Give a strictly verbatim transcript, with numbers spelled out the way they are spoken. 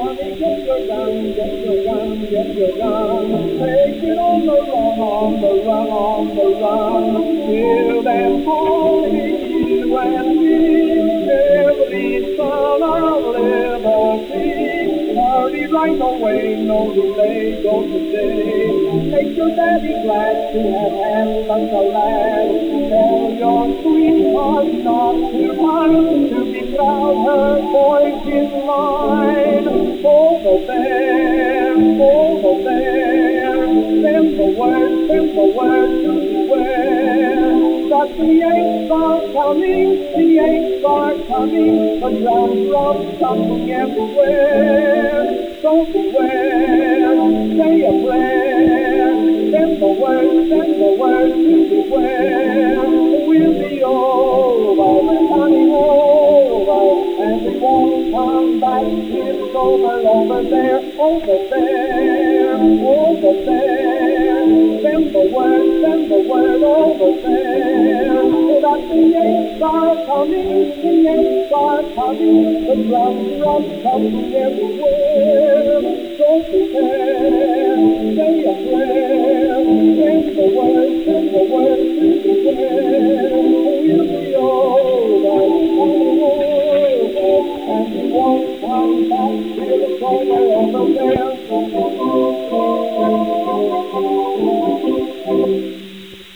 Johnny, get your gun, get your gun, get your gun. Take it on the run, on the run, on the run. Hear them calling you and me, every son of liberty. Hurry right away, no delay, go today. Make your daddy glad to have had such a lad. Tell your sweetheart not to mind, to be proud her voice is mine. Over there, over there, send the word, send the word to beware. That the Yanks are coming, the Yanks are coming, the drum drums coming everywhere. So beware, say a prayer, send the word, send the word to beware. We'll be over, we're running over, and we won't come back. It's over, over there, over there, over there. Send the word, send the word over there. That the Yanks are coming, the Yanks are coming, the drums, drums coming everywhere.